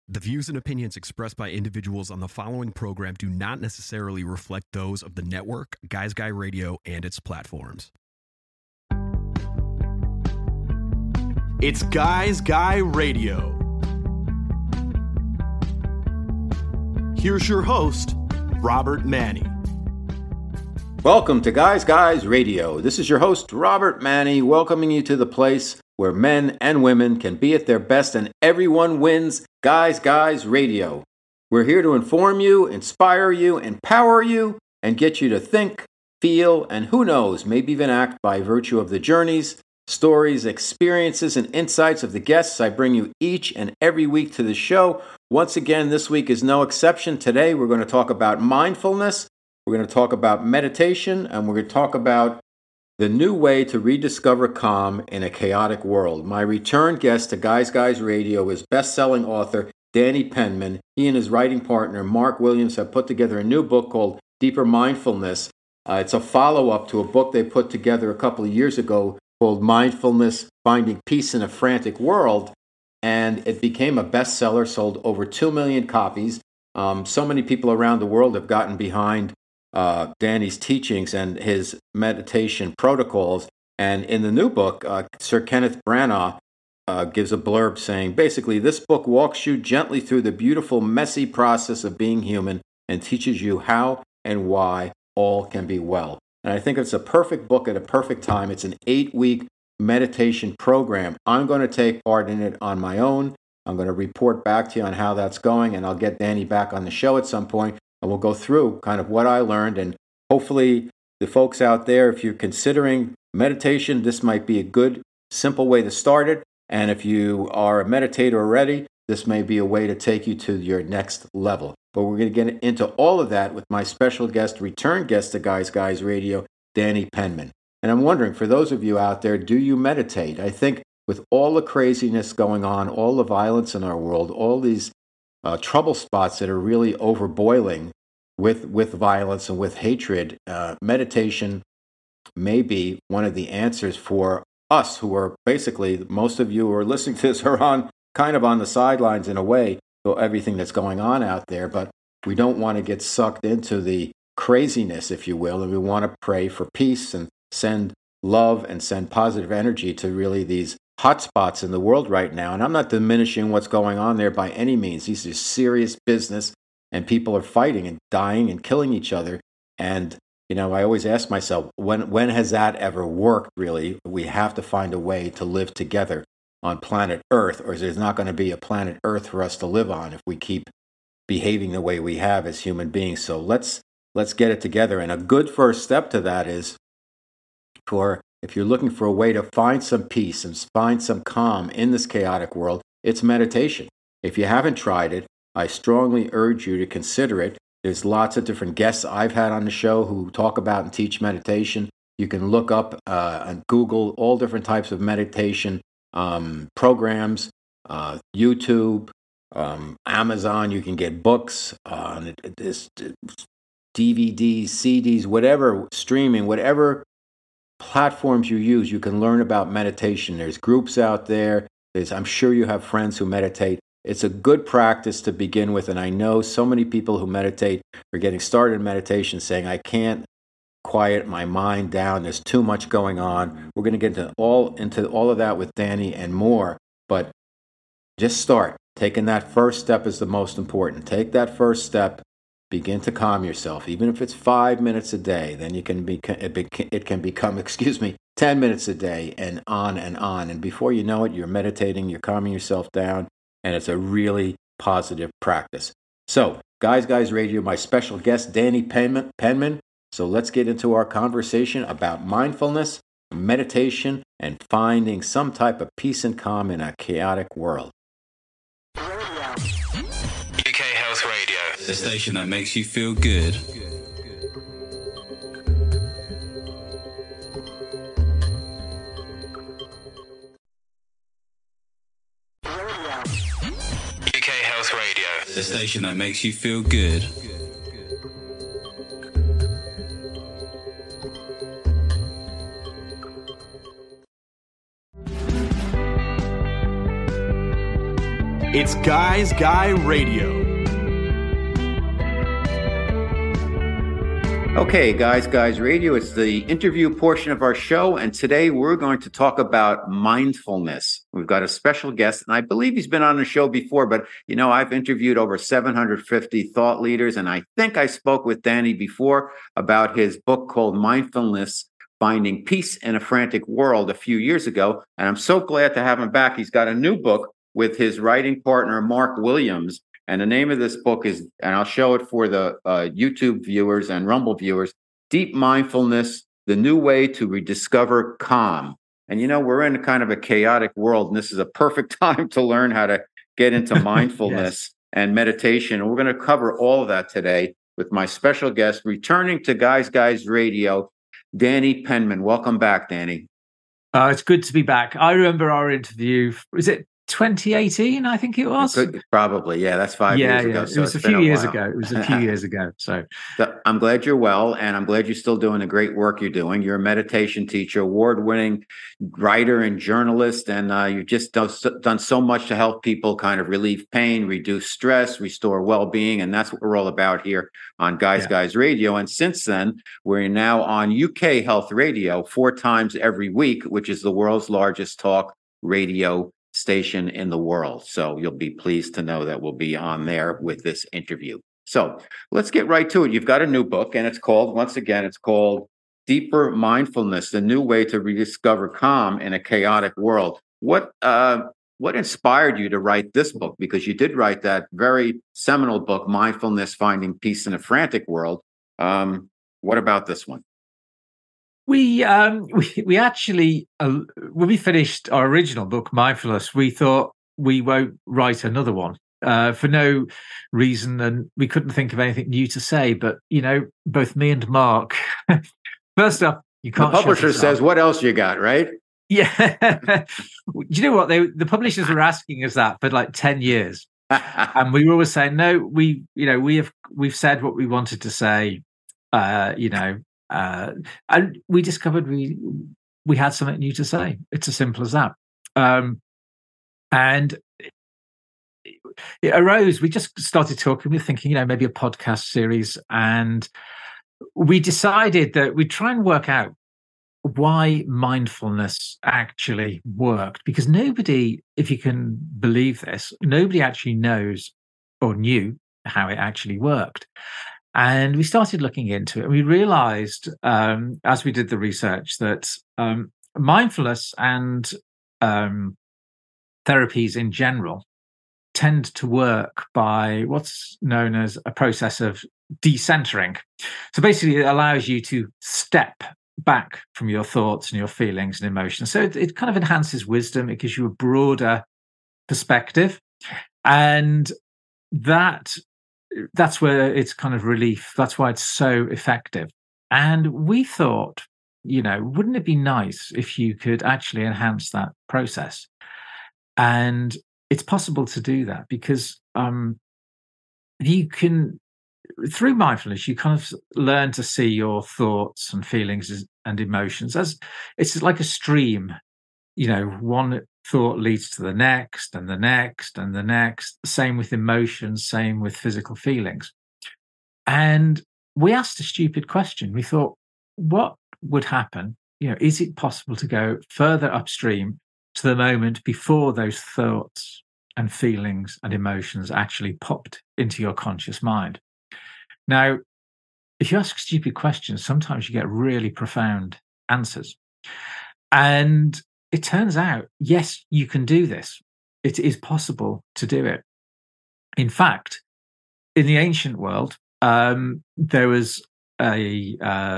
The views and opinions expressed by individuals on the following program do not necessarily reflect those of the network, Guys Guy Radio, and its platforms. It's Guys Guy Radio. Here's your host, Robert Manni. Welcome to Guys Guys Radio. This is your host, Robert Manni, welcoming you to the place where men and women can be at their best and everyone wins. Guys Guys Radio. We're here to inform you, inspire you, empower you, and get you to think, feel, and who knows, maybe even act by virtue of the journeys, stories, experiences, and insights of the guests I bring you each and every week to the show. Once again, this week is no exception. Today, we're going to talk about mindfulness. We're going to talk about meditation, and we're going to talk about the new way to rediscover calm in a chaotic world. My return guest to Guys Guys Radio is best-selling author Danny Penman. He and his writing partner, Mark Williams, have put together a new book called Deeper Mindfulness. It's a follow-up to a book they put together a couple of years ago called Mindfulness, Finding Peace in a Frantic World, and it became a bestseller, sold over 2 million copies. So many people around the world have gotten behind Danny's teachings and his meditation protocols. And in the new book, Sir Kenneth Branagh gives a blurb saying, basically, this book walks you gently through the beautiful, messy process of being human and teaches you how and why all can be well. And I think it's a perfect book at a perfect time. It's an 8-week meditation program. I'm going to take part in it on my own. I'm going to report back to you on how that's going, and I'll get Danny back on the show at some point. And we'll go through kind of what I learned, and hopefully the folks out there, if you're considering meditation, this might be a good, simple way to start it. And if you are a meditator already, this may be a way to take you to your next level. But we're going to get into all of that with my special guest, return guest to Guys Guys Radio, Danny Penman. And I'm wondering, for those of you out there, do you meditate? I think with all the craziness going on, all the violence in our world, all these trouble spots that are really overboiling with violence and with hatred, meditation may be one of the answers for us who are basically, most of you who are listening to this are kind of on the sidelines in a way, so everything that's going on out there, but we don't want to get sucked into the craziness, if you will, and we want to pray for peace and send love and send positive energy to really these hotspots in the world right now. And I'm not diminishing what's going on there by any means. These are serious business, and people are fighting and dying and killing each other. And, you know, I always ask myself, when has that ever worked, really? We have to find a way to live together on planet Earth, or there's not going to be a planet Earth for us to live on if we keep behaving the way we have as human beings. So let's get it together. And a good first step to that is if you're looking for a way to find some peace and find some calm in this chaotic world, it's meditation. If you haven't tried it, I strongly urge you to consider it. There's lots of different guests I've had on the show who talk about and teach meditation. You can look up and Google all different types of meditation programs, YouTube, Amazon. You can get books, DVDs, CDs, whatever, streaming, whatever platforms you use, you can learn about meditation. There's groups out there. I'm sure you have friends who meditate. It's a good practice to begin with, and I know so many people who meditate are getting started in meditation saying, I can't quiet my mind down. There's too much going on. We're going to get into all of that with Danny and more, but just start. Taking that first step is the most important. Take that first step. Begin to calm yourself, even if it's 5 minutes a day. Then it can become 10 minutes a day, and on and on. And before you know it, you're meditating, you're calming yourself down, and it's a really positive practice. So, Guys Radio, my special guest, Danny Penman. So let's get into our conversation about mindfulness, meditation, and finding some type of peace and calm in a chaotic world. The station that makes you feel good. UK Health Radio. The station that makes you feel good. It's Guys Guy Radio. Okay, Guys Radio, it's the interview portion of our show, and today we're going to talk about mindfulness. We've got a special guest, and I believe he's been on the show before, but, you know, I've interviewed over 750 thought leaders, and I think I spoke with Danny before about his book called Mindfulness, Finding Peace in a Frantic World a few years ago, and I'm so glad to have him back. He's got a new book with his writing partner, Mark Williams. And the name of this book is, and I'll show it for the YouTube viewers and Rumble viewers, Deep Mindfulness, The New Way to Rediscover Calm. And, you know, we're in kind of a chaotic world, and this is a perfect time to learn how to get into mindfulness and meditation. And we're going to cover all of that today with my special guest, returning to Guys Radio, Danny Penman. Welcome back, Danny. It's good to be back. I remember our interview. Is it 2018, I think it was? Probably, yeah. That's 5 years ago. So it was a few years ago. It was a few years ago. So I'm glad you're well, and I'm glad you're still doing the great work you're doing. You're a meditation teacher, award-winning writer and journalist, and you've just done so much to help people kind of relieve pain, reduce stress, restore well-being, and that's what we're all about here on Guys Radio. And since then, we're now on UK Health Radio 4 times every week, which is the world's largest talk radio station in the world. So you'll be pleased to know that we'll be on there with this interview. So let's get right to it. You've got a new book, and it's called Deeper Mindfulness, The New Way to Rediscover Calm in a Chaotic World. What inspired you to write this book? Because you did write that very seminal book, Mindfulness, Finding Peace in a Frantic World. What about this one? We actually, when we finished our original book, Mindfulness, we thought we won't write another one for no reason, and we couldn't think of anything new to say. But, you know, both me and Mark, first up, you can't. The publisher says, "What else you got?" Right? Yeah. Do you know what? The publishers were asking us that for like 10 years, and we were always saying, "No, we've said what we wanted to say," and we discovered we had something new to say. It's as simple as that. And it arose. We just started talking. We were thinking, maybe a podcast series, and we decided that we'd try and work out why mindfulness actually worked. Because nobody, if you can believe this, nobody actually knows or knew how it actually worked. And we started looking into it, and we realized as we did the research that mindfulness and therapies in general tend to work by what's known as a process of decentering. So basically, it allows you to step back from your thoughts and your feelings and emotions. So it kind of enhances wisdom. It gives you a broader perspective, and that's where it's kind of relief. That's why it's so effective. And we thought, wouldn't it be nice if you could actually enhance that process? And it's possible to do that because you can, through mindfulness, you kind of learn to see your thoughts and feelings and emotions as it's like a stream. One thought leads to the next and the next and the next. Same with emotions, same with physical feelings. And we asked a stupid question. We thought, what would happen? Is it possible to go further upstream to the moment before those thoughts and feelings and emotions actually popped into your conscious mind? Now, if you ask stupid questions, sometimes you get really profound answers. And it turns out, yes, you can do this. It is possible to do it. In fact, in the ancient world, there was a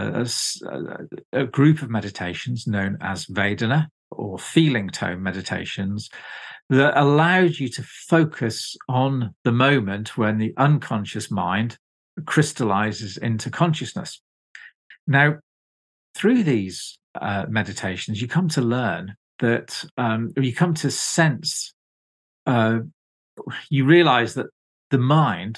group of meditations known as Vedana or feeling tone meditations that allowed you to focus on the moment when the unconscious mind crystallizes into consciousness. Now, through these meditations, you come to learn that you come to sense, you realize that the mind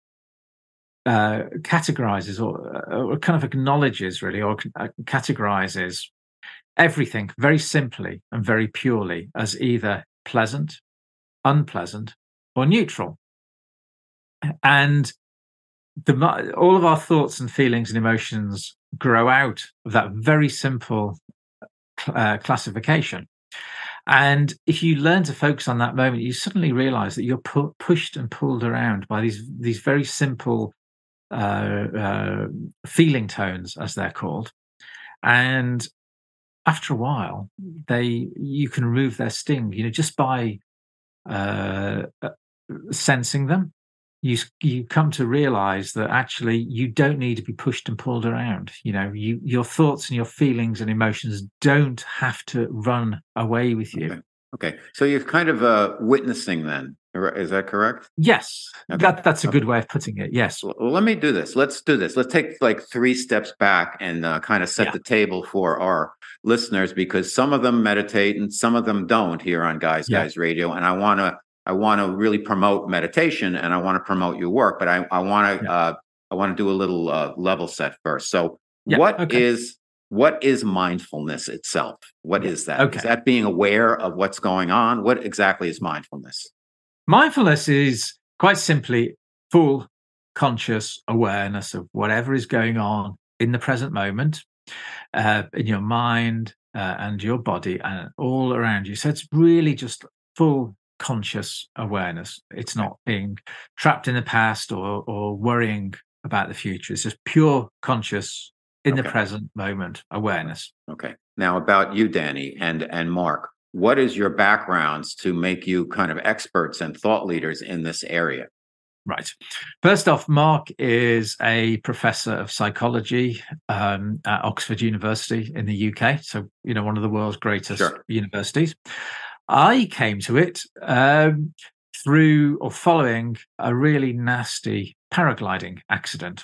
categorizes or kind of acknowledges really, or categorizes everything very simply and very purely as either pleasant, unpleasant, or neutral. And all of our thoughts and feelings and emotions grow out of that very simple classification. And if you learn to focus on that moment, you suddenly realize that you're pushed and pulled around by these very simple feeling tones, as they're called. And after a while, you can remove their sting, just by sensing them. You come to realize that actually you don't need to be pushed and pulled around. Your thoughts and your feelings and emotions don't have to run away with you. Okay. So you're kind of witnessing then. Is that correct? Yes. Okay. That's a good way of putting it. Yes. Well, let me do this. Let's do this. Let's take like 3 steps back and kind of set the table for our listeners, because some of them meditate and some of them don't here on Guys Radio. And I want to really promote meditation, and I want to promote your work, but I want to do a little level set first. So what is mindfulness itself? What is that? Okay. Is that being aware of what's going on? What exactly is mindfulness? Mindfulness is quite simply full conscious awareness of whatever is going on in the present moment, in your mind and your body and all around you. So it's really just full conscious awareness. It's not being trapped in the past or worrying about the future. It's just pure conscious in the present moment awareness. Okay. Now about you, Danny, and Mark, what is your backgrounds to make you kind of experts and thought leaders in this area? Right. First off, Mark is a professor of psychology at Oxford University in the UK. So, one of the world's greatest universities. I came to it through or following a really nasty paragliding accident.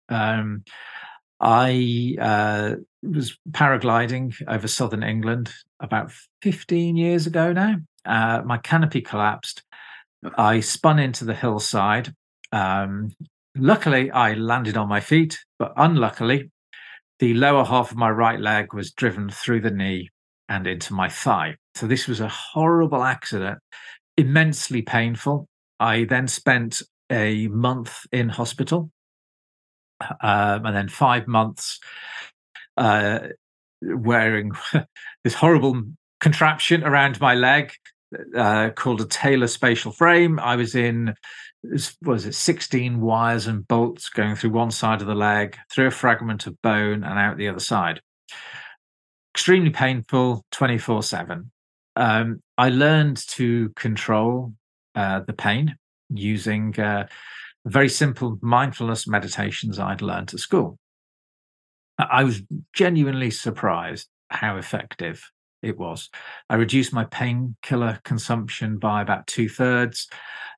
I was paragliding over southern England about 15 years ago now. My canopy collapsed. I spun into the hillside. Luckily, I landed on my feet, but unluckily, the lower half of my right leg was driven through the knee and into my thigh. So this was a horrible accident, immensely painful. I then spent a month in hospital, and then 5 months wearing this horrible contraption around my leg called a Taylor spatial frame. I was in, 16 wires and bolts going through one side of the leg, through a fragment of bone and out the other side. Extremely painful, 24/7. I learned to control the pain using very simple mindfulness meditations I'd learned at school. I was genuinely surprised how effective it was. I reduced my painkiller consumption by about 2/3.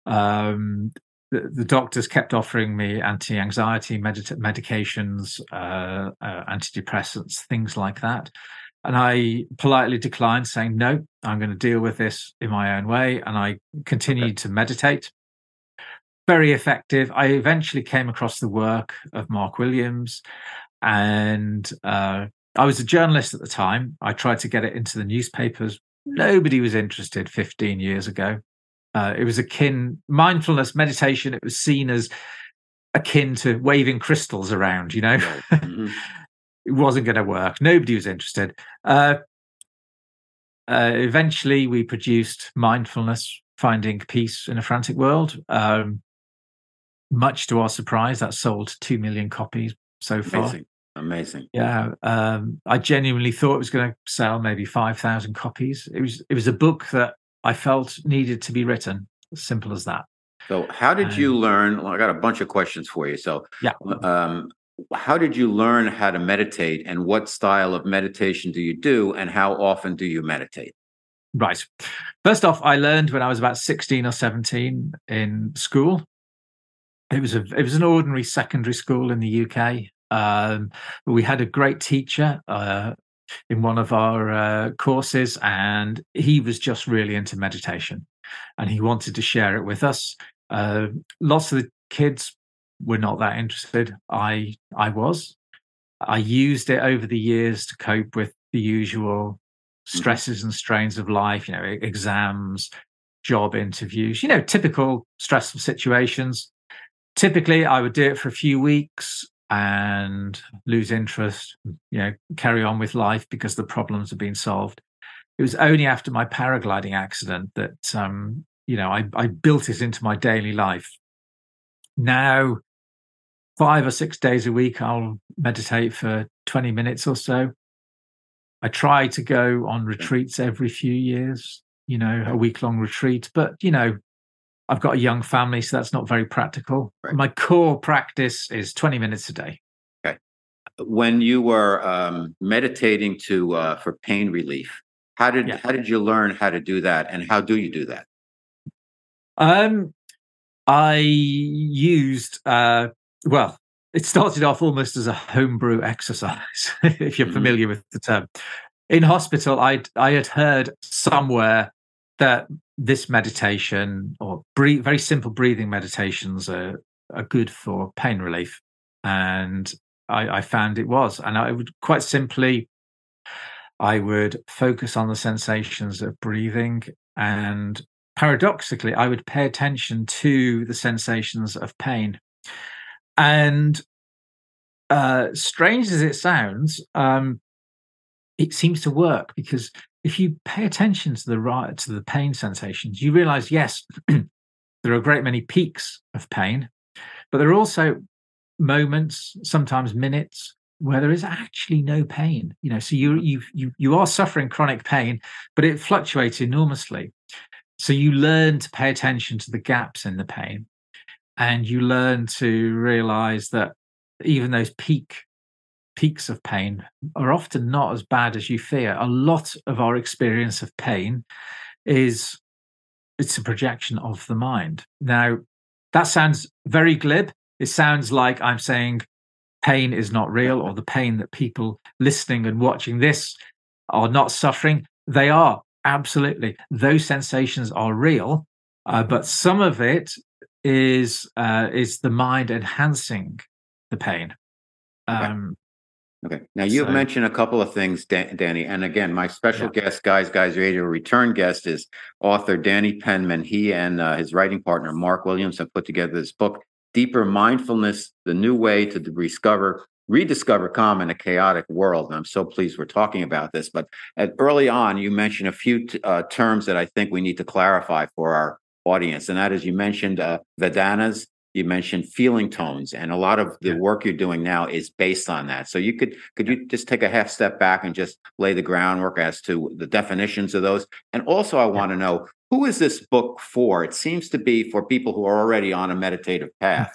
The doctors kept offering me anti-anxiety medications, antidepressants, things like that. And I politely declined, saying, no, I'm going to deal with this in my own way. And I continued to meditate. Very effective. I eventually came across the work of Mark Williams, and I was a journalist at the time. I tried to get it into the newspapers. Nobody was interested 15 years ago. It was mindfulness meditation. It was seen as akin to waving crystals around, Mm-hmm. It wasn't going to work. Nobody was interested. Eventually, we produced Mindfulness, Finding Peace in a Frantic World. Much to our surprise, that sold 2 million copies so far. Amazing. Yeah. I genuinely thought it was going to sell maybe 5,000 copies. It was a book that I felt needed to be written. As simple as that. So how did you learn? Well, I got a bunch of questions for you. So how did you learn how to meditate, and what style of meditation do you do, and how often do you meditate? Right. First off, I learned when I was about 16 or 17 in school. It was an ordinary secondary school in the UK. We had a great teacher in one of our courses, and he was just really into meditation, and he wanted to share it with us. Lots of the kids were not that interested. I was. I used it over the years to cope with the usual stresses and strains of life, exams, job interviews, typical stressful situations. Typically, I would do it for a few weeks and lose interest, carry on with life because the problems have been solved. It was only after my paragliding accident that, I built it into my daily life. Now, 5 or 6 days a week, I'll meditate for 20 minutes or so. I try to go on retreats every few years, a week-long retreat. But, I've got a young family, so that's not very practical. Right. My core practice is 20 minutes a day. Okay. When you were meditating for pain relief, how did you learn how to do that, and how do you do that? I used it started off almost as a homebrew exercise, if you're familiar with the term. In hospital, I had heard somewhere that this meditation or very simple breathing meditations are good for pain relief, and I found it was. And I would quite simply, I would focus on the sensations of breathing, and paradoxically, I would pay attention to the sensations of pain. And strange as it sounds, it seems to work, because if you pay attention to the pain sensations, you realize, yes, there are a great many peaks of pain, but there are also moments, sometimes minutes, where there is actually no pain. So you are suffering chronic pain, but it fluctuates enormously. So you learn to pay attention to the gaps in the pain, and you learn to realize that even those peaks of pain are often not as bad as you fear. A lot of our experience of pain it's a projection of the mind. Now, that sounds very glib. It sounds like I'm saying pain is not real, or the pain that people listening and watching this are not suffering. They are, absolutely. Those sensations are real, but some of it is the mind enhancing the pain. Okay. Now, you've mentioned a couple of things, Danny. And again, my special guest, Guys Radio return guest, is author Danny Penman. He and his writing partner, Mark Williams, have put together this book, Deeper Mindfulness, The New Way to Rediscover Calm in a Chaotic World. And I'm so pleased we're talking about this. But early on, you mentioned a few terms that I think we need to clarify for our audience. And that is, you mentioned Vedanas. You mentioned feeling tones, and a lot of the work you're doing now is based on that. So could you just take a half step back and just lay the groundwork as to the definitions of those? And also, I want to know, who is this book for? It seems to be for people who are already on a meditative path.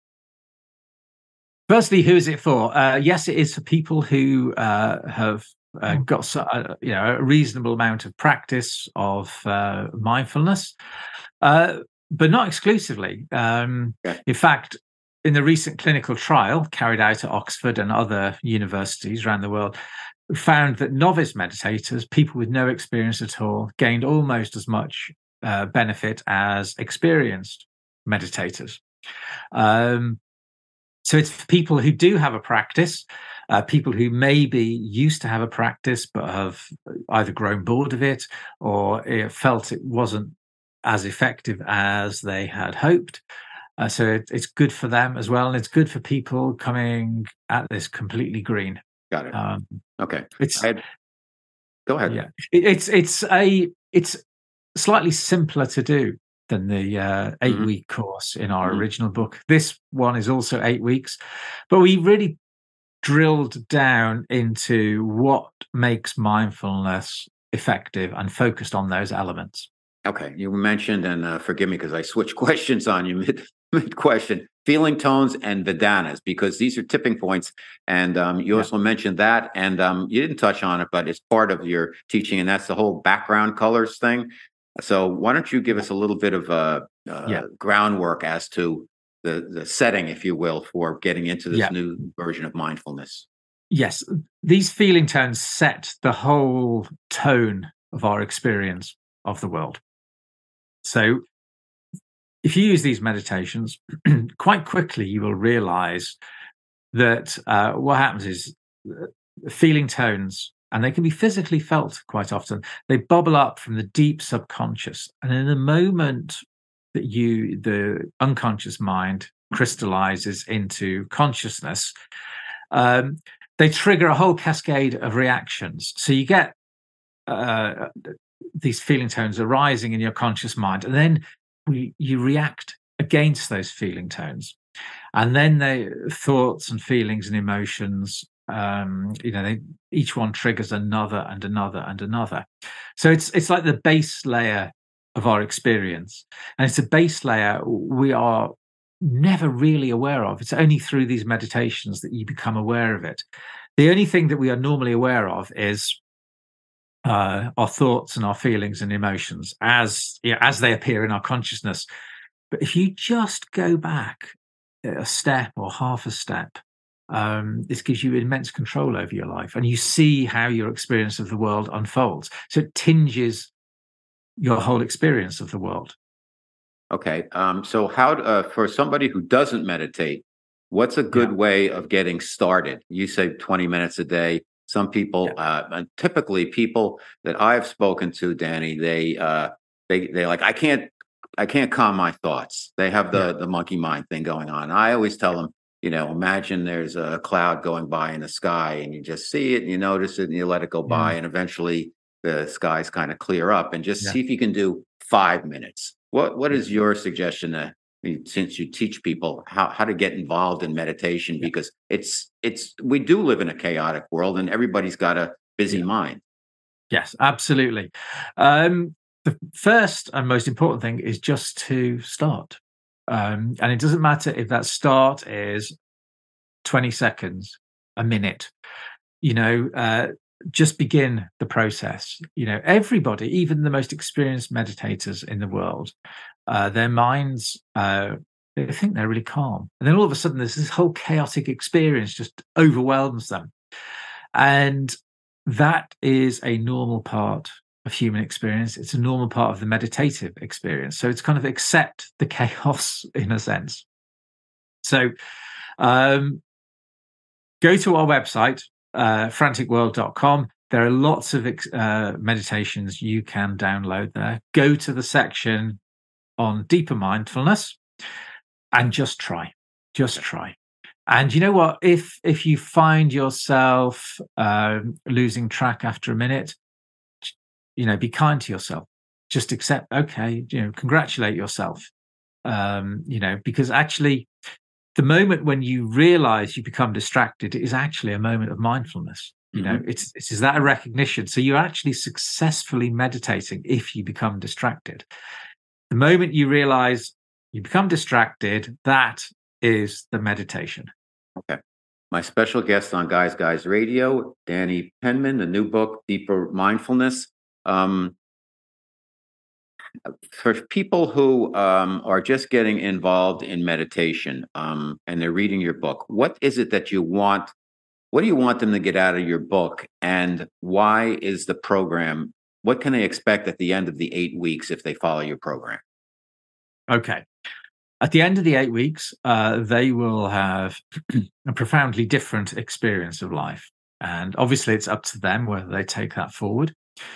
Firstly, who is it for? Yes, it is for people who have got a reasonable amount of practice of mindfulness. But not exclusively. In fact, in the recent clinical trial carried out at Oxford and other universities around the world, found that novice meditators, people with no experience at all, gained almost as much benefit as experienced meditators. So it's for people who do have a practice, people who maybe used to have a practice but have either grown bored of it or felt it wasn't as effective as they had hoped. So it's good for them as well. And it's good for people coming at this completely green. Got it. Okay. Go ahead. Yeah. It's slightly simpler to do than the 8-week course in our original book. This one is also 8 weeks, but we really drilled down into what makes mindfulness effective and focused on those elements. Okay. You mentioned, and forgive me because I switched questions on you mid-question, feeling tones and Vedanas, because these are tipping points. And you also mentioned that, and you didn't touch on it, but it's part of your teaching, and that's the whole background colors thing. So why don't you give us a little bit of groundwork as to the setting, if you will, for getting into this new version of mindfulness? Yes. These feeling tones set the whole tone of our experience of the world. So if you use these meditations, quite quickly you will realize that what happens is feeling tones and they can be physically felt quite often. They bubble up from the deep subconscious. And in the moment that the unconscious mind crystallizes into consciousness, they trigger a whole cascade of reactions. So you get these feeling tones arising in your conscious mind, and then you react against those feeling tones. And then the thoughts and feelings and emotions, each one triggers another and another and another. So it's like the base layer of our experience, and it's a base layer we are never really aware of. It's only through these meditations that you become aware of it. The only thing that we are normally aware of is our thoughts and our feelings and emotions as they appear in our consciousness. But if you just go back a step or half a step, this gives you immense control over your life, and you see how your experience of the world unfolds. So it tinges your whole experience of the world. Okay. So how, for somebody who doesn't meditate, what's a good way of getting started? You say 20 minutes a day. Some people, and typically people that I've spoken to, Danny, they like, I can't calm my thoughts. They have the monkey mind thing going on. I always tell them, imagine there's a cloud going by in the sky, and you just see it and you notice it and you let it go by, and eventually the skies kind of clear up, and just see if you can do 5 minutes. What is your suggestion, since you teach people how to get involved in meditation? Because we do live in a chaotic world, and everybody's got a busy mind. Yes, absolutely. The first and most important thing is just to start. And it doesn't matter if that start is 20 seconds, a minute, just begin the process. Everybody, even the most experienced meditators in the world, their minds, they think they're really calm. And then all of a sudden, this whole chaotic experience just overwhelms them. And that is a normal part of human experience. It's a normal part of the meditative experience. So it's kind of accept the chaos in a sense. So go to our website, franticworld.com. There are lots of meditations you can download there. Go to the section on deeper mindfulness and just try. And you know what? If you find yourself losing track after a minute, be kind to yourself. Just accept, okay, congratulate yourself. Because actually, the moment when you realize you become distracted is actually a moment of mindfulness. It's that a recognition. So you're actually successfully meditating if you become distracted. The moment you realize you become distracted, that is the meditation. Okay. My special guest on Guys Radio, Danny Penman, the new book, Deeper Mindfulness. For people who are just getting involved in meditation, and they're reading your book, what is it that you want? What do you want them to get out of your book? And why is the program? What can they expect at the end of the 8 weeks if they follow your program? Okay. At the end of the 8 weeks, they will have a profoundly different experience of life. And obviously, it's up to them whether they take that forward.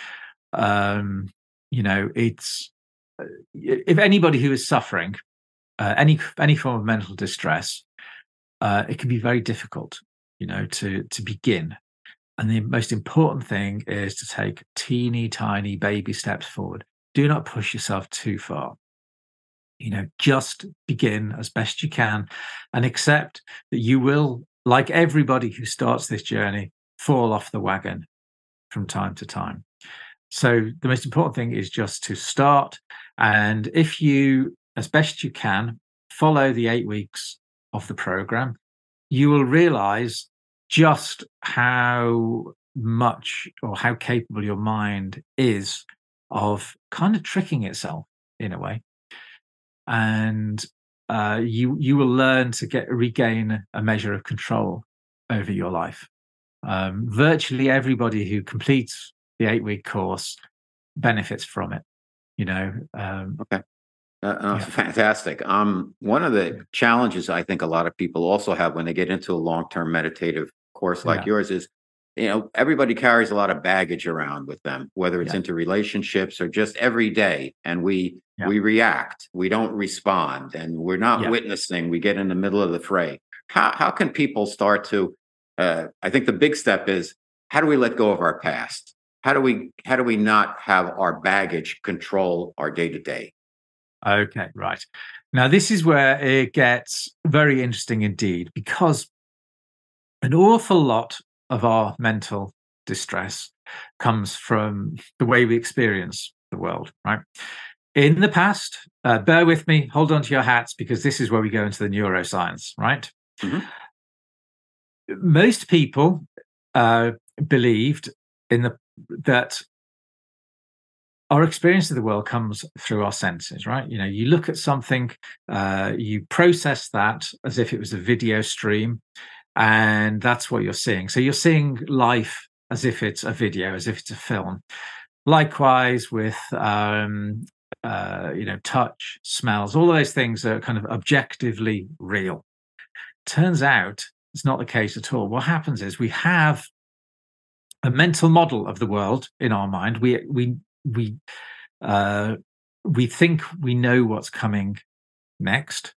It's if anybody who is suffering any form of mental distress, it can be very difficult, to begin. And the most important thing is to take teeny tiny baby steps forward. Do not push yourself too far. Just begin as best you can, and accept that you will, like everybody who starts this journey, fall off the wagon from time to time. So the most important thing is just to start. And if you, as best you can, follow the 8 weeks of the program, you will realize just how much or how capable your mind is of kind of tricking itself in a way. And you will learn to regain a measure of control over your life. Virtually everybody who completes the 8-week course benefits from it. Okay. Fantastic. One of the challenges I think a lot of people also have when they get into a long-term meditative course like yours is everybody carries a lot of baggage around with them, whether it's into relationships or just every day. And we react, we don't respond, and we're not witnessing. We get in the middle of the fray. How can people start to, I think the big step is, how do we let go of our past? How do we not have our baggage control our day to day? Okay, right. Now, this is where it gets very interesting indeed, because an awful lot of our mental distress comes from the way we experience the world, right? In the past, bear with me, hold on to your hats, because this is where we go into the neuroscience, right? Mm-hmm. Most people believed that our experience of the world comes through our senses, right? You look at something, you process that as if it was a video stream, and that's what you're seeing. So you're seeing life as if it's a video, as if it's a film. Likewise with touch, smells, all those things are kind of objectively real. Turns out it's not the case at all. What happens is we have a mental model of the world in our mind. We think we know what's coming next.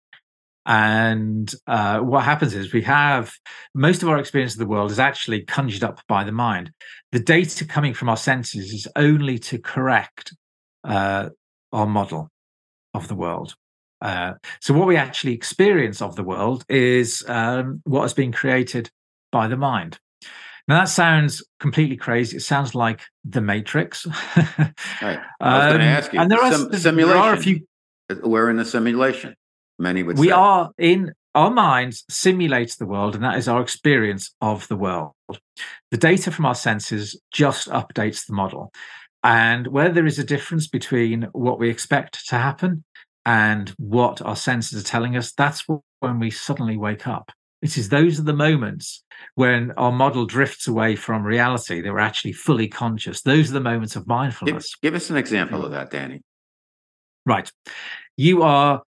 And what happens is we have most of our experience of the world is actually conjured up by the mind. The data coming from our senses is only to correct our model of the world. So what we actually experience of the world is what has been created by the mind. Now, that sounds completely crazy. It sounds like The Matrix. Right. I was going to ask you. And there are a few. We're in a simulation. Many would say. We are in our minds simulates the world, and that is our experience of the world. The data from our senses just updates the model. And where there is a difference between what we expect to happen and what our senses are telling us, that's when we suddenly wake up. Those are the moments when our model drifts away from reality, that we're actually fully conscious. Those are the moments of mindfulness. Give us an example of that, Danny. Right. You're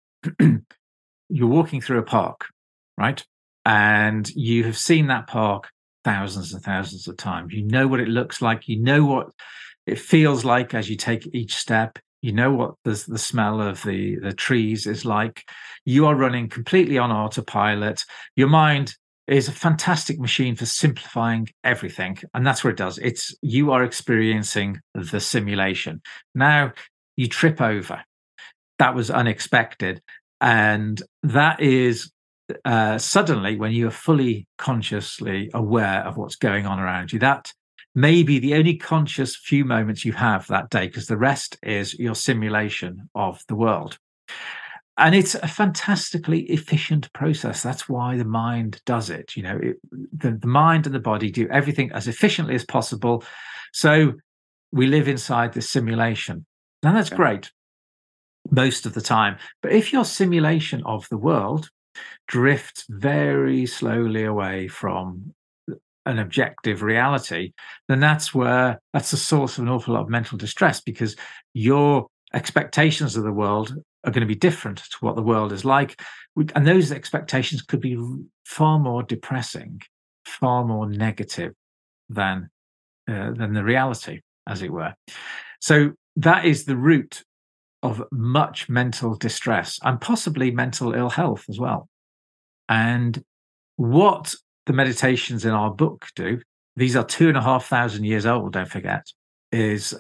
walking through a park, right? And you have seen that park thousands and thousands of times. You know what it looks like. You know what it feels like as you take each step. You know what the smell of the trees is like. You are running completely on autopilot. Your mind is a fantastic machine for simplifying everything. And that's what it does. You are experiencing the simulation. Now you trip over. That was unexpected. And that is suddenly when you are fully consciously aware of what's going on around you. That may be the only conscious few moments you have that day, because the rest is your simulation of the world. And it's a fantastically efficient process. That's why the mind does it. The mind and the body do everything as efficiently as possible. So we live inside this simulation. Now, that's great most of the time. But if your simulation of the world drifts very slowly away from an objective reality, then that's the source of an awful lot of mental distress, because your expectations of the world are going to be different to what the world is like. And those expectations could be far more depressing, far more negative than the reality, as it were. So that is the root of much mental distress and possibly mental ill health as well. And what the meditations in our book do, these are 2,500 years old, don't forget, is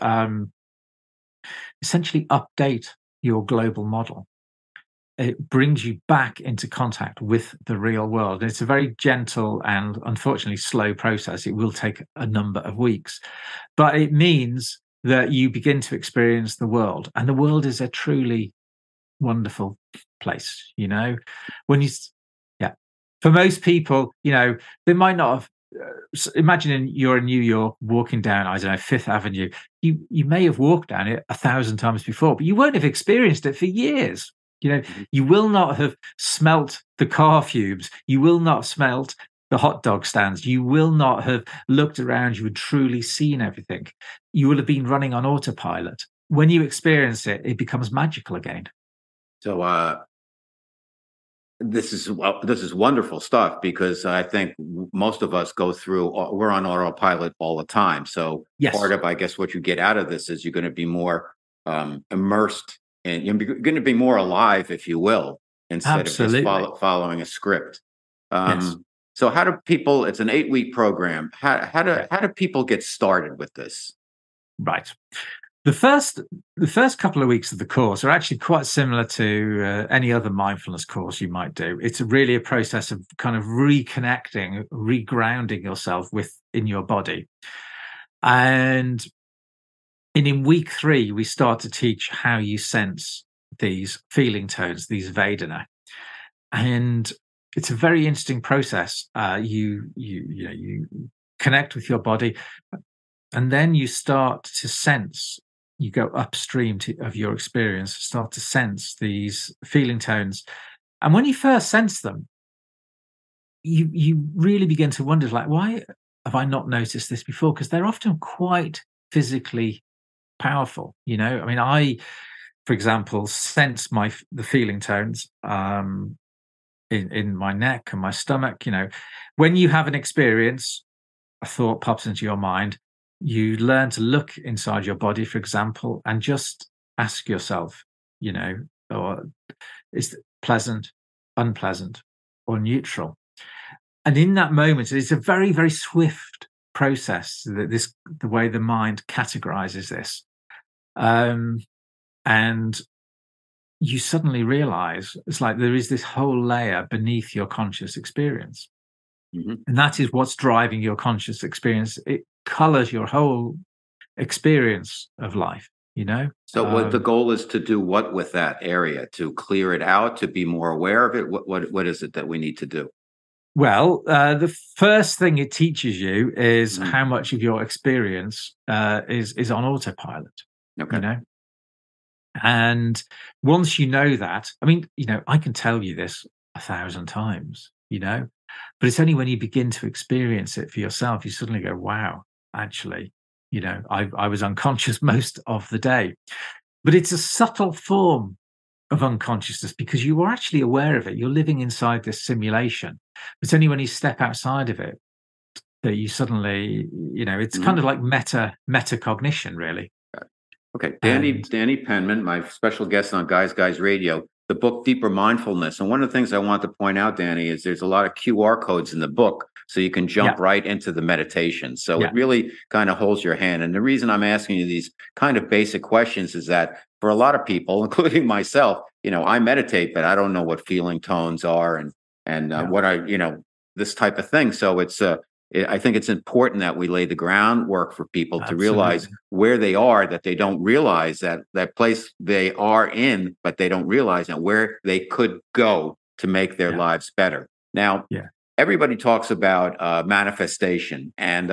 essentially update your global model. It brings you back into contact with the real world. And it's a very gentle and unfortunately slow process. It will take a number of weeks, but it means that you begin to experience the world. And the world is a truly wonderful place, for most people, they might not have. Imagine you're in New York walking down, I don't know, Fifth Avenue. You may have walked down it 1,000 times before, but you won't have experienced it for years. You will not have smelt the car fumes. You will not have smelt the hot dog stands. You will not have looked around you and truly seen everything. You will have been running on autopilot. When you experience it, it becomes magical again. So This is wonderful stuff, because I think most of us go through. We're on autopilot all the time. So Yes. part of, I guess, what you get out of this is you're going to be more immersed, and you're going to be more alive, if you will, instead Absolutely. of just following a script. Yes. So how do people? It's an 8-week program. How do people get started with this? Right. The first couple of weeks of the course are actually quite similar to any other mindfulness course you might do. It's really a process of kind of reconnecting, regrounding yourself within your body. And in week 3, we start to teach how you sense these feeling tones, these Vedana. And it's a very interesting process. You connect with your body, and then you start to sense. You go upstream of your experience, start to sense these feeling tones. And when you first sense them, you really begin to wonder, like, why have I not noticed this before? Because they're often quite physically powerful. I mean, I, for example, sense the feeling tones in my neck and my stomach. When you have an experience, a thought pops into your mind. You learn to look inside your body, for example, and just ask yourself, or is it pleasant, unpleasant, or neutral? And in that moment, it's a very, very swift process, the way the mind categorizes this. And you suddenly realize it's like there is this whole layer beneath your conscious experience. Mm-hmm. And that is what's driving your conscious experience. It colors your whole experience of life, So what the goal is to do what with that area? To clear it out, to be more aware of it? What is it that we need to do? Well, the first thing it teaches you is how much of your experience is on autopilot. Okay. And once you know that, I mean, I can tell you this 1,000 times, but it's only when you begin to experience it for yourself, you suddenly go, wow, actually, I was unconscious most of the day. But it's a subtle form of unconsciousness because you are actually aware of it. You're living inside this simulation. It's only when you step outside of it that you suddenly, it's kind of like metacognition, really. Okay. Danny Penman, my special guest on Guys Radio, the book Deeper Mindfulness. And one of the things I want to point out, Danny, is there's a lot of QR codes in the book, so you can jump right into the meditation. So it really kind of holds your hand. And the reason I'm asking you these kind of basic questions is that for a lot of people, including myself, I meditate, but I don't know what feeling tones are and what this type of thing. So I think it's important that we lay the groundwork for people to realize where they are, that they don't realize that place they are in, but they don't realize and where they could go to make their lives better. Now, everybody talks about manifestation. And,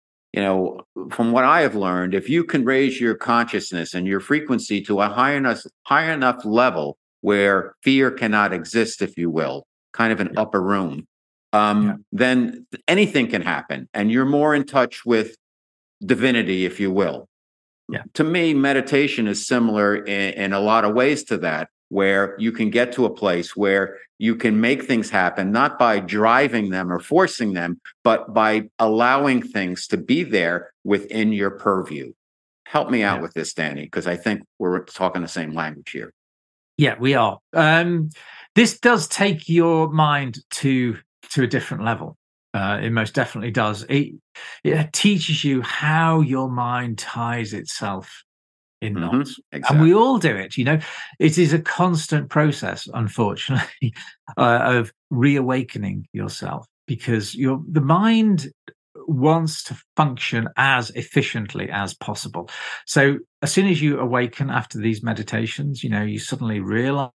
from what I have learned, if you can raise your consciousness and your frequency to a high enough level where fear cannot exist, if you will, kind of an upper room, then anything can happen, and you're more in touch with divinity, if you will. To me, meditation is similar in a lot of ways to that, where you can get to a place where you can make things happen, not by driving them or forcing them, but by allowing things to be there within your purview. Help me out with this, Danny, because I think we're talking the same language here. Yeah, we are. This does take your mind to a different level. It most definitely does. It teaches you how your mind ties itself in knots. Exactly. And we all do it. It is a constant process, unfortunately, of reawakening yourself, because the mind wants to function as efficiently as possible. So as soon as you awaken after these meditations, you suddenly realize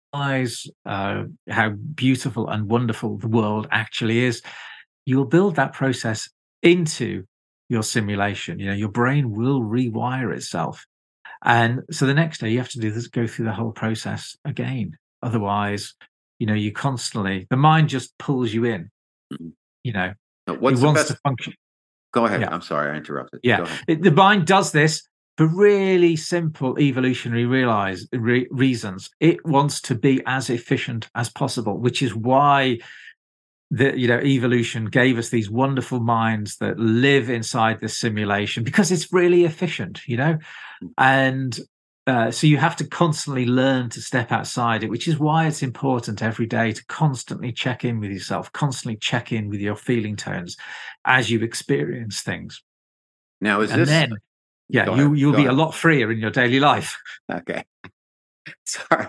how beautiful and wonderful the world actually is. You'll build that process into your simulation. Your brain will rewire itself. And so the next day you have to go through the whole process again. Otherwise, you constantly, the mind just pulls you in, What's it wants to function. Go ahead. I'm sorry, I interrupted. Yeah. The mind does this for really simple evolutionary reasons. It wants to be as efficient as possible, which is why evolution gave us these wonderful minds that live inside this simulation, because it's really efficient, and so you have to constantly learn to step outside it, which is why it's important every day to constantly check in with yourself, constantly check in with your feeling tones as you experience things. Now, then you'll be a lot freer in your daily life. Okay. Sorry.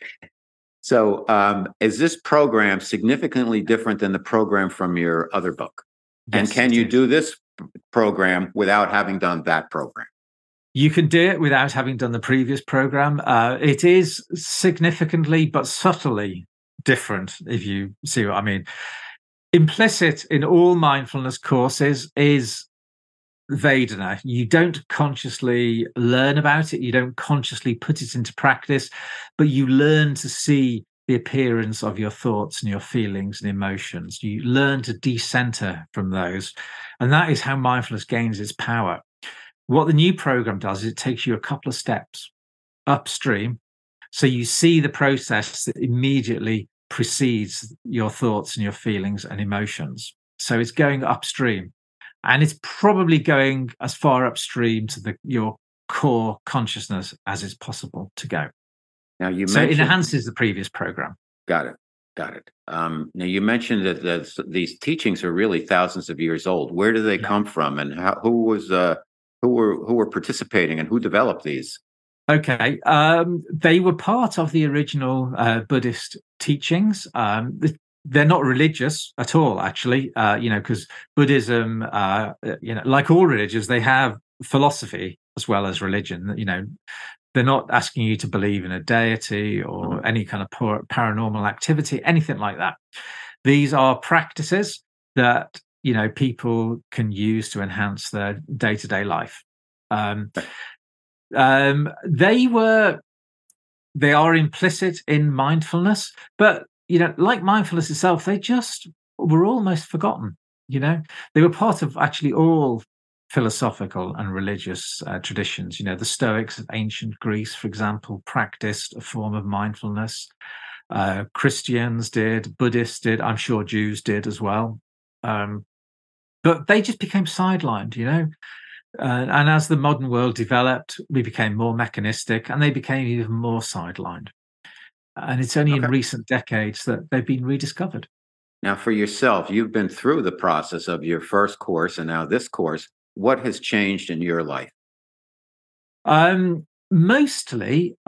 So is this program significantly different than the program from your other book? Yes, and can you do this program without having done that program? You can do it without having done the previous program. It is significantly but subtly different, if you see what I mean. Implicit in all mindfulness courses is Vedana. You don't consciously learn about it. You don't consciously put it into practice, but you learn to see the appearance of your thoughts and your feelings and emotions. You learn to decenter from those. And that is how mindfulness gains its power. What the new program does is it takes you a couple of steps upstream. So you see the process that immediately precedes your thoughts and your feelings and emotions. So it's going upstream. And it's probably going as far upstream to your core consciousness as is possible to go. Now it enhances the previous program. Got it. Now you mentioned that these teachings are really thousands of years old. Where do they come from, and who were participating, and who developed these? Okay, they were part of the original Buddhist teachings. They're not religious at all, actually, because Buddhism, like all religions, they have philosophy as well as religion. They're not asking you to believe in a deity or any kind of paranormal activity, anything like that. These are practices that, people can use to enhance their day-to-day life. They are implicit in mindfulness, but like mindfulness itself, they just were almost forgotten. They were part of actually all philosophical and religious traditions. The Stoics of ancient Greece, for example, practiced a form of mindfulness. Christians did, Buddhists did, I'm sure Jews did as well. But they just became sidelined, and as the modern world developed, we became more mechanistic, and they became even more sidelined. And it's only in recent decades that they've been rediscovered. Now, for yourself, you've been through the process of your first course and now this course. What has changed in your life? Mostly,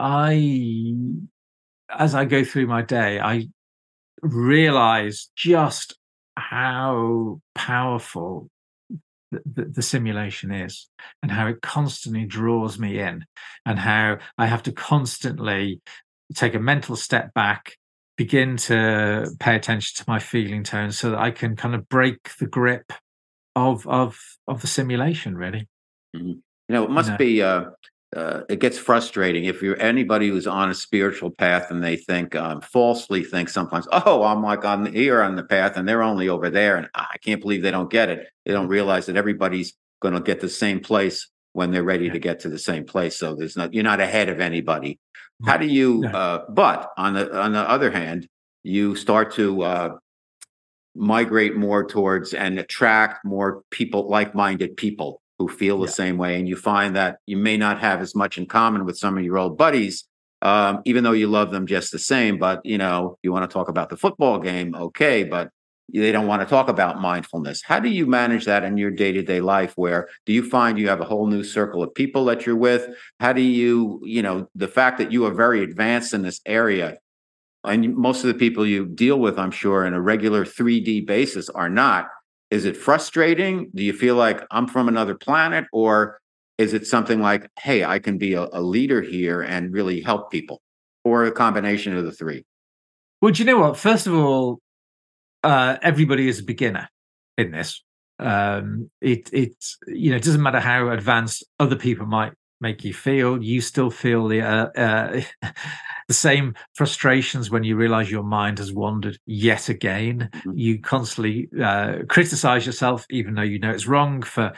as I go through my day, I realize just how powerful the simulation is, and how it constantly draws me in, and how I have to constantly take a mental step back, begin to pay attention to my feeling tone, so that I can kind of break the grip of the simulation, really. Mm-hmm. It must be it gets frustrating if you're anybody who's on a spiritual path and they think falsely think sometimes, I'm like on the path and they're only over there, and I can't believe they don't get it. They don't realize that everybody's going to get the same place when they're ready to get to the same place. So you're not ahead of anybody. How do you? But on the other hand, you start to migrate more towards and attract more people, like-minded people who feel the same way, and you find that you may not have as much in common with some of your old buddies, even though you love them just the same. But you want to talk about the football game, okay? But they don't want to talk about mindfulness. How do you manage that in your day-to-day life? Where do you find you have a whole new circle of people that you're with? How do you, the fact that you are very advanced in this area, and most of the people you deal with, I'm sure, in a regular 3D basis are not. Is it frustrating? Do you feel like I'm from another planet? Or is it something like, hey, I can be a leader here and really help people? Or a combination of the three? Well, do you know what? First of all, everybody is a beginner in this. It doesn't matter how advanced other people might make you feel. You still feel the same frustrations when you realize your mind has wandered yet again. Mm-hmm. You constantly criticize yourself, even though you know it's wrong, for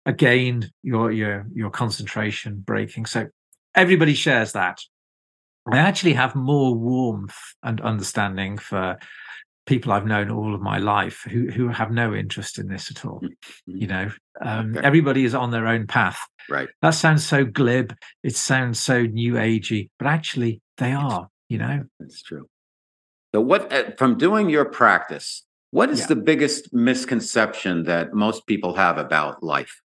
again, your concentration breaking. So everybody shares that. I actually have more warmth and understanding for people I've known all of my life who have no interest in this at all. Okay. Everybody is on their own path. Right. That sounds so glib. It sounds so new agey, but actually they are. That's true. So, what from doing your practice? What is the biggest misconception that most people have about life?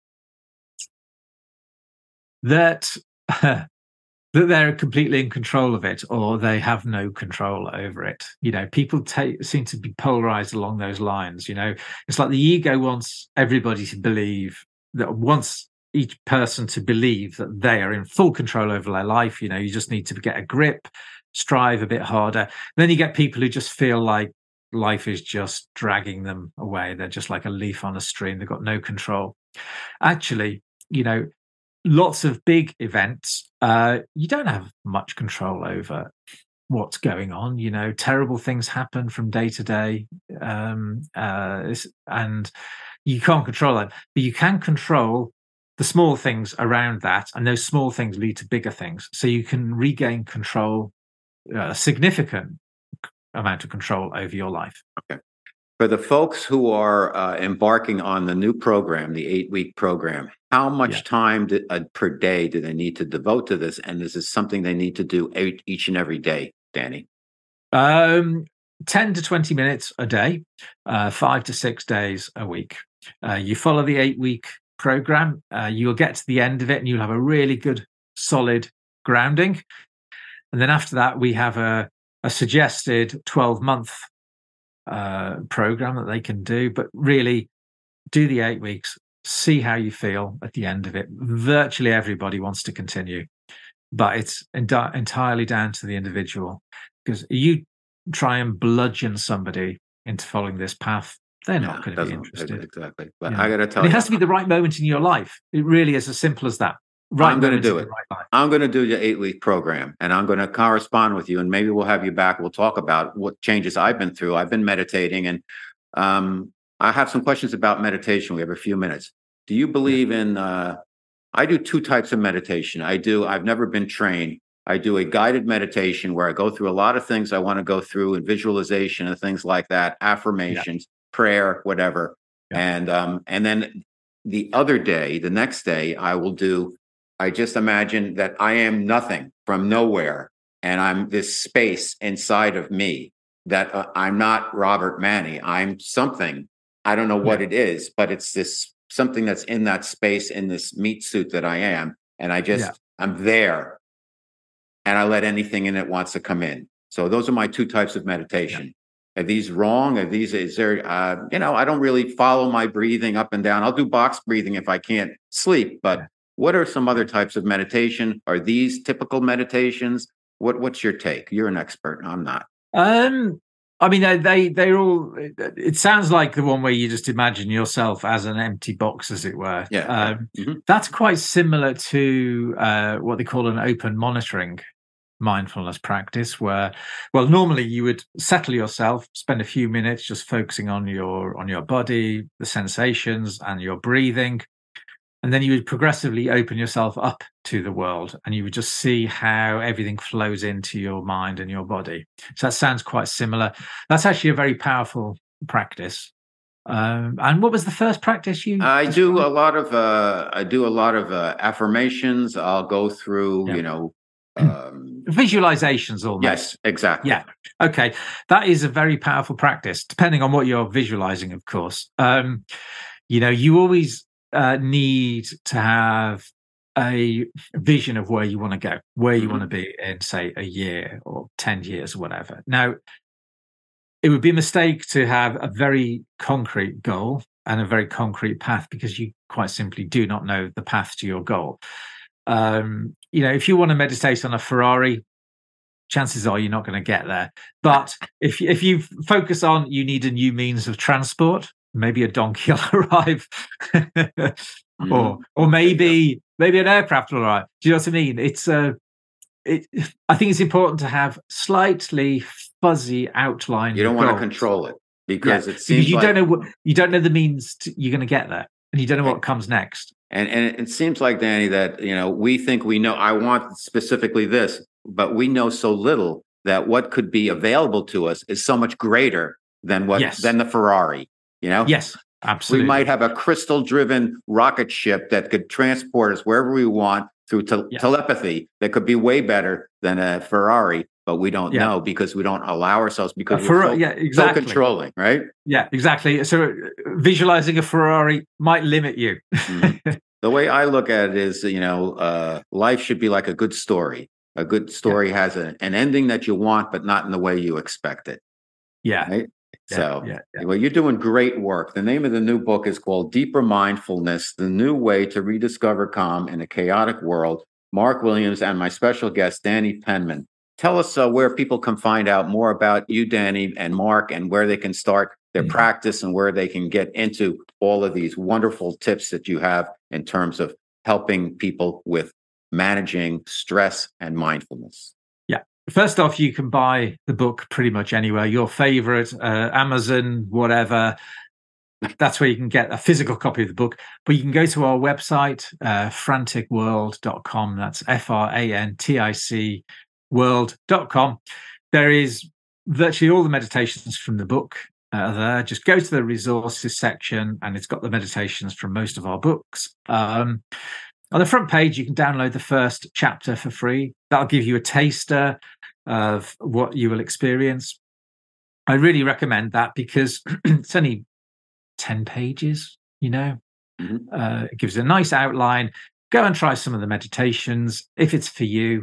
That that they're completely in control of it, or they have no control over it. People seem to be polarized along those lines. It's like the ego wants everybody to believe that, wants each person to believe that they are in full control over their life. You just need to get a grip, strive a bit harder. And then you get people who just feel like life is just dragging them away. They're just like a leaf on a string. They've got no control. Actually, lots of big events, you don't have much control over what's going on. Terrible things happen from day to day, and you can't control that. But you can control the small things around that, and those small things lead to bigger things. So you can regain control, a significant amount of control over your life. Okay. For the folks who are embarking on the new program, the 8-week program, how much time per day do they need to devote to this? And is this something they need to do each and every day, Danny? 10 to 20 minutes a day, 5 to 6 days a week. You follow the 8-week program, you'll get to the end of it and you'll have a really good, solid grounding. And then after that, we have a suggested 12-month program that they can do, but really do the 8 weeks, see how you feel at the end of it. Virtually everybody wants to continue, but it's entirely down to the individual, because you try and bludgeon somebody into following this path, they're not going to be interested. Exactly. But I got to tell you, it has to be the right moment in your life. It really is as simple as that. Right, I'm going to do it. Right, I'm going to do your 8-week program, and I'm going to correspond with you, and maybe we'll have you back. We'll talk about what changes I've been through. I've been meditating, and I have some questions about meditation. We have a few minutes. Do you believe in? I do 2 types of meditation. I've never been trained. I do a guided meditation where I go through a lot of things I want to go through, and visualization and things like that, affirmations, prayer, whatever. And then the next day, I just imagine that I am nothing from nowhere, and I'm this space inside of me, that I'm not Robert Manny. I'm something. I don't know what it is, but it's this something that's in that space, in this meat suit that I am. And I'm there, and I let anything in that wants to come in. So those are my 2 types of meditation. Are these wrong? Is there, I don't really follow my breathing up and down. I'll do box breathing if I can't sleep, but what are some other types of meditation? Are these typical meditations? What's your take? You're an expert. I'm not. I mean, they're all. It sounds like the one where you just imagine yourself as an empty box, as it were. Yeah. That's quite similar to what they call an open monitoring mindfulness practice, where, well, normally you would settle yourself, spend a few minutes just focusing on your body, the sensations, and your breathing. And then you would progressively open yourself up to the world, and you would just see how everything flows into your mind and your body. So that sounds quite similar. That's actually a very powerful practice. And what was the first practice you? I do a lot of affirmations. I'll go through, visualizations almost. Yes, exactly. Yeah. Okay. That is a very powerful practice, depending on what you're visualizing, of course. You always need to have a vision of where you want to go, where you want to be in, say, a year or 10 years or whatever. Now, it would be a mistake to have a very concrete goal and a very concrete path, because you quite simply do not know the path to your goal. If you want to meditate on a Ferrari, chances are you're not going to get there. But if you focus on, you need a new means of transport, maybe a donkey will arrive, or maybe an aircraft will arrive. Do you know what I mean? I think it's important to have slightly fuzzy outline. You don't want to control it, because it seems you don't know the means you're going to get there, and you don't know what comes next. And it seems like, Danny, that, we think we know, I want specifically this, but we know so little that what could be available to us is so much greater than than the Ferrari, Yes, absolutely. We might have a crystal driven rocket ship that could transport us wherever we want through telepathy that could be way better than a Ferrari, but we don't know because we don't allow ourselves, because we're so controlling, right? Yeah, exactly. So visualizing a Ferrari might limit you. Mm-hmm. The way I look at it is, life should be like a good story. A good story has an ending that you want, but not in the way you expect it. Yeah. Right? Well, you're doing great work. The name of the new book is called Deeper Mindfulness, The New Way to Rediscover Calm in a Chaotic World. Mark Williams and my special guest, Danny Penman. Tell us where people can find out more about you, Danny, and Mark, and where they can start their practice and where they can get into all of these wonderful tips that you have in terms of helping people with managing stress and mindfulness. Yeah. First off, you can buy the book pretty much anywhere, your favorite, Amazon, whatever. That's where you can get a physical copy of the book. But you can go to our website, franticworld.com. That's FRANTIC world.com. There is virtually all the meditations from the book there. Just go to the resources section and it's got the meditations from most of our books. On the front page, you can download the first chapter for free. That'll give you a taster of what you will experience. I really recommend that because it's only 10 pages, It gives a nice outline. Go and try some of the meditations. If it's for you,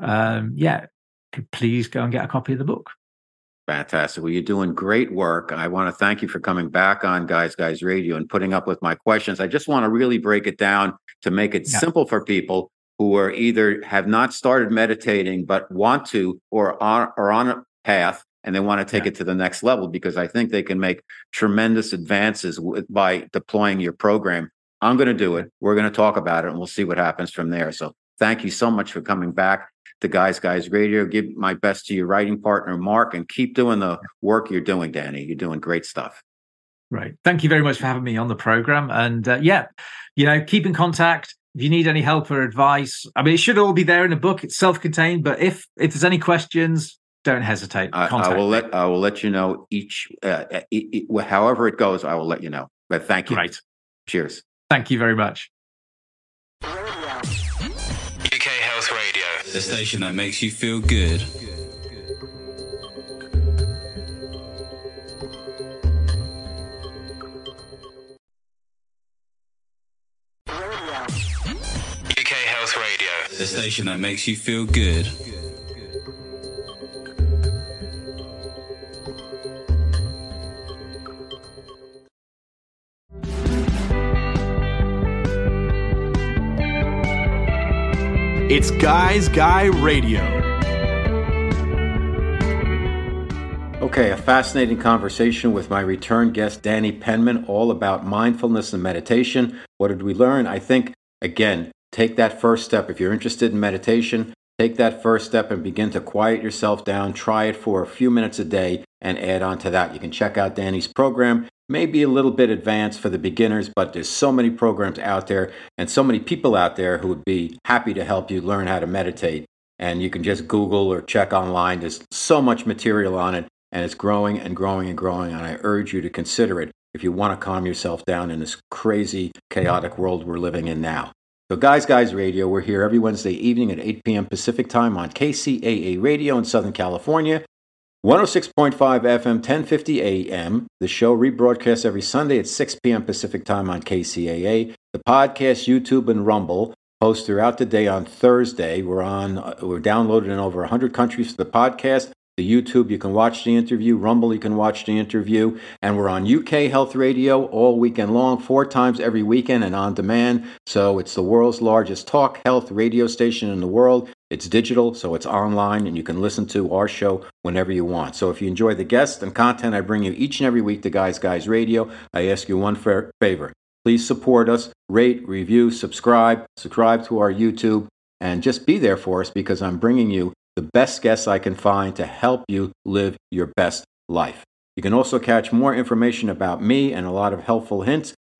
please go and get a copy of the book. Fantastic. Well, you're doing great work. I want to thank you for coming back on Guys Radio and putting up with my questions. I just want to really break it down to make it simple for people who are either have not started meditating but want to, or are on a path and they want to take it to the next level, because I think they can make tremendous advances by deploying your program. I'm going to do it. We're going to talk about it and we'll see what happens from there. So thank you so much for coming back to Guys Radio. Give my best to your writing partner, Mark, and keep doing the work you're doing, Danny. You're doing great stuff. Right. Thank you very much for having me on the program. And keep in contact. If you need any help or advice, I mean, it should all be there in the book. It's self-contained, but if there's any questions, don't hesitate. I will let you know however it goes. I will let you know. But thank you. Great. Cheers. Thank you very much. UK Health Radio, the station that makes you feel good. UK Health Radio, the station that makes you feel good. It's Guys Radio. Okay, a fascinating conversation with my return guest, Danny Penman, all about mindfulness and meditation. What did we learn? I think, again, take that first step. If you're interested in meditation, take that first step and begin to quiet yourself down. Try it for a few minutes a day and add on to that. You can check out Danny's program. Maybe a little bit advanced for the beginners, but there's so many programs out there and so many people out there who would be happy to help you learn how to meditate. And you can just Google or check online. There's so much material on it, and it's growing and growing and growing, and I urge you to consider it if you want to calm yourself down in this crazy, chaotic world we're living in now. So Guys Radio, we're here every Wednesday evening at 8 p.m. Pacific time on KCAA Radio in Southern California, 106.5 FM, 1050 AM. The show rebroadcasts every Sunday at 6 p.m. Pacific time on KCAA. The podcast, YouTube, and Rumble post throughout the day on Thursday. We're downloaded in over 100 countries for the podcast. The YouTube, you can watch the interview. Rumble, you can watch the interview. And we're on UK Health Radio all weekend long, 4 times every weekend and on demand. So it's the world's largest talk health radio station in the world. It's digital, so it's online, and you can listen to our show whenever you want. So if you enjoy the guests and content I bring you each and every week to Guys Radio, I ask you one favor. Please support us, rate, review, subscribe to our YouTube, and just be there for us, because I'm bringing you the best guests I can find to help you live your best life. You can also catch more information about me and a lot of helpful hints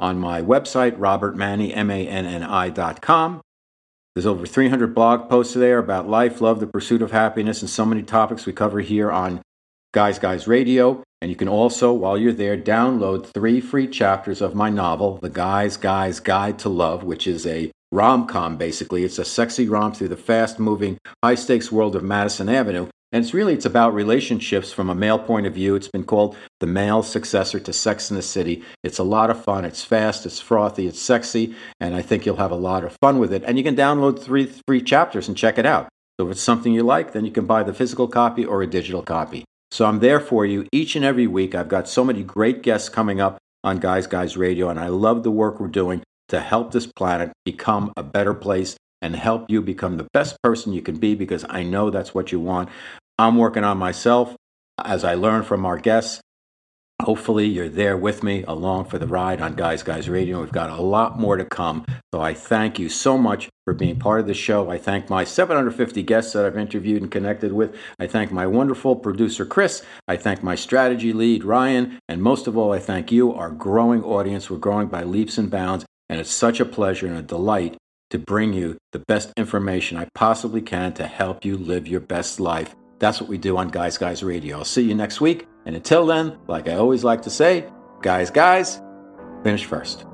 on my website, robertmanni.com. There's over 300 blog posts there about life, love, the pursuit of happiness, and so many topics we cover here on Guys Guys Radio. And you can also, while you're there, download 3 free chapters of my novel, The Guys Guys Guide to Love, which is a rom-com, basically. It's a sexy romp through the fast-moving, high-stakes world of Madison Avenue. And it's about relationships from a male point of view. It's been called the male successor to Sex and the City. It's a lot of fun. It's fast, it's frothy, it's sexy, and I think you'll have a lot of fun with it. And you can download 3 free chapters and check it out. So if it's something you like, then you can buy the physical copy or a digital copy. So I'm there for you each and every week. I've got so many great guests coming up on Guys Guys Radio, and I love the work we're doing to help this planet become a better place and help you become the best person you can be, because I know that's what you want. I'm working on myself as I learn from our guests. Hopefully you're there with me along for the ride on Guys Guys Radio. We've got a lot more to come. So I thank you so much for being part of the show. I thank my 750 guests that I've interviewed and connected with. I thank my wonderful producer, Chris. I thank my strategy lead, Ryan. And most of all, I thank you, our growing audience. We're growing by leaps and bounds. And it's such a pleasure and a delight to bring you the best information I possibly can to help you live your best life. That's what we do on Guys Guys Radio. I'll see you next week. And until then, like I always like to say, guys, finish first.